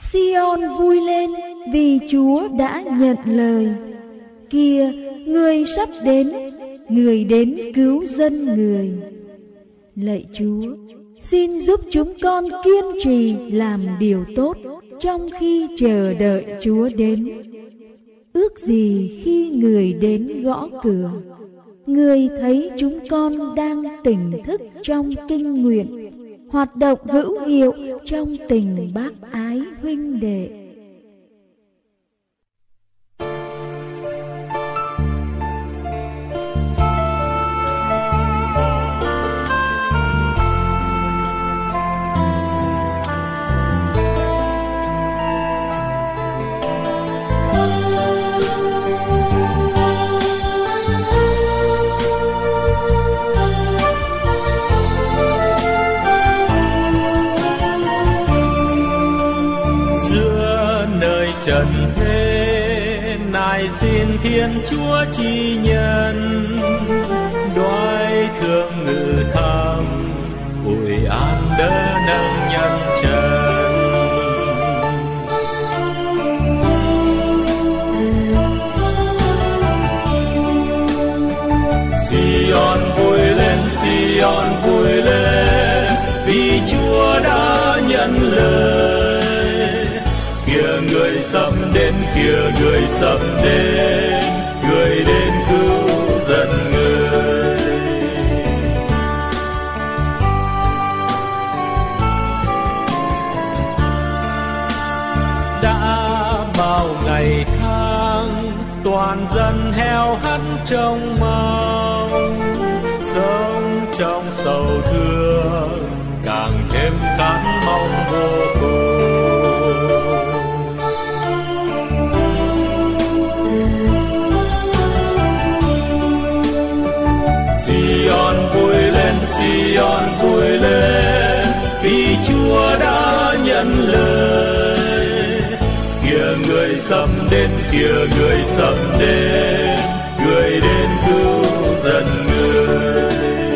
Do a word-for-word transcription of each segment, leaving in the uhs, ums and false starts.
Sion vui lên vì Chúa đã nhận lời. Kìa, người sắp đến, người đến cứu dân người. Lạy Chúa, xin giúp chúng con kiên trì làm điều tốt trong khi chờ đợi Chúa đến. Ước gì khi người đến gõ cửa, người thấy chúng con đang tỉnh thức trong kinh nguyện, hoạt động hữu hiệu trong tình bác ái huynh đệ. Trần thế này xin Thiên Chúa chi nhân, đoái thương ngự thăm, ủi an đỡ nâng nhân trần. Sion vui lên, Sion vui lên, vì Chúa đã nhận lời. Kìa người sắp đến, kìa người sắp đến, người đến cứu dân người. Đã bao ngày tháng, toàn dân heo hắt trong mong, sống trong sầu thương, càng thêm khát mong vô cùng. Sion vui lên, Sion vui lên, vì Chúa đã nhận lời. Kìa người sắp đến, kìa người sắp đến, người đến cứu dân người.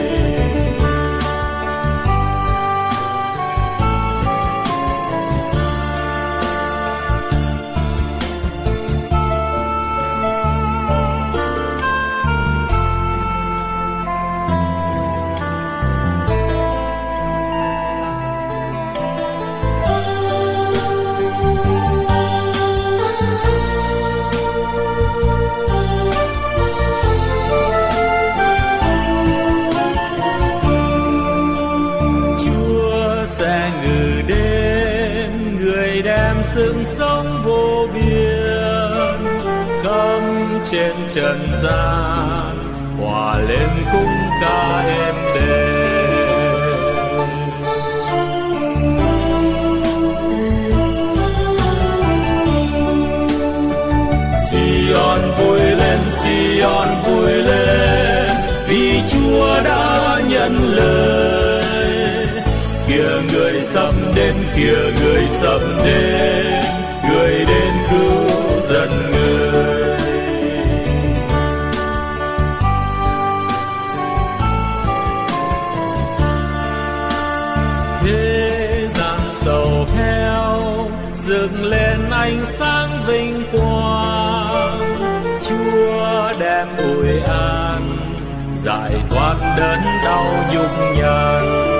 Sự sống vô biên khắp trên trần gian, hòa lên khung ca êm đềm. Sion vui lên, Sion vui lên, vì Chúa đã nhận lời. Kìa người sắp đến, kìa người sắp đến, người đến cứu dân người. Thế gian sầu heo dựng lên ánh sáng vinh quang, Chúa đem ủi an, giải thoát đớn đau nhục nhằn.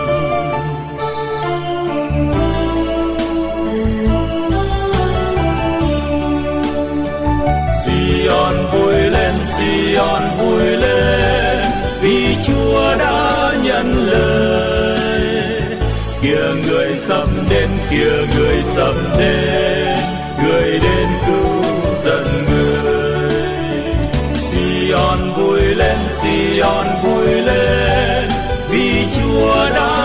Sion vui lên, Sion vui lên, vì Chúa đã nhận lời. Kìa người sắp đến, kìa người sắp đến, người đến cứu dân người. Sion vui lên, Sion vui lên, vì Chúa đã